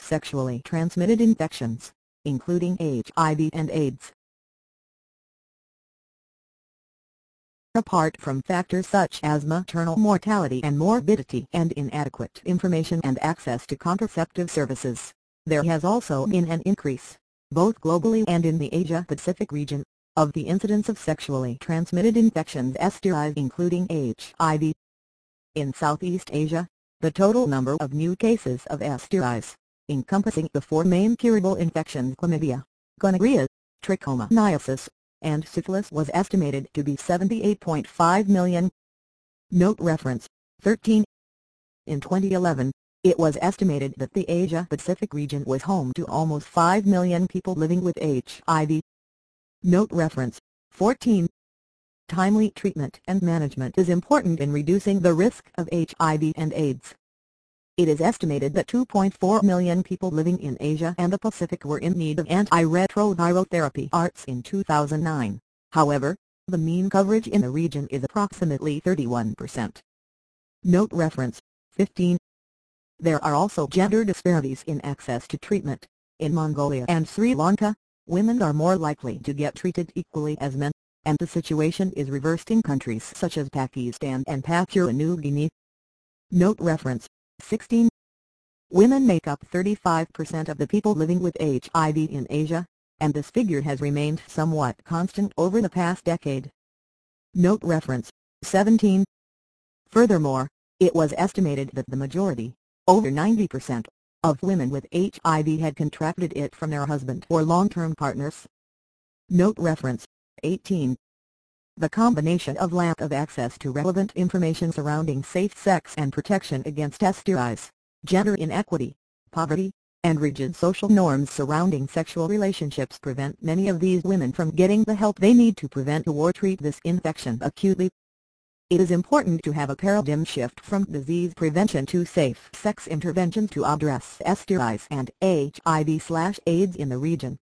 sexually transmitted infections, including HIV and AIDS. Apart from factors such as maternal mortality and morbidity and inadequate information and access to contraceptive services, there has also been an increase, both globally and in the Asia-Pacific region, of the incidence of sexually transmitted infections STIs including HIV. In Southeast Asia, the total number of new cases of STIs, encompassing the four main curable infections chlamydia, gonorrhea, trichomoniasis, and syphilis was estimated to be 78.5 million. Note reference, 13. In 2011, it was estimated that the Asia-Pacific region was home to almost 5 million people living with HIV. Note reference, 14. Timely treatment and management is important in reducing the risk of HIV and AIDS. It is estimated that 2.4 million people living in Asia and the Pacific were in need of antiretroviral therapy (ARTs) in 2009. However, the mean coverage in the region is approximately 31%. Note reference, 15. There are also gender disparities in access to treatment. In Mongolia and Sri Lanka, women are more likely to get treated equally as men, and the situation is reversed in countries such as Pakistan and Papua New Guinea. Note reference, 16. Women make up 35% of the people living with HIV in Asia, and this figure has remained somewhat constant over the past decade. Note reference, 17. Furthermore, it was estimated that the majority, over 90%, of women with HIV had contracted it from their husband or long-term partners. Note reference, 18. The combination of lack of access to relevant information surrounding safe sex and protection against STIs, gender inequity, poverty, and rigid social norms surrounding sexual relationships prevent many of these women from getting the help they need to prevent or treat this infection acutely. It is important to have a paradigm shift from disease prevention to safe sex interventions to address STIs and HIV/AIDS in the region.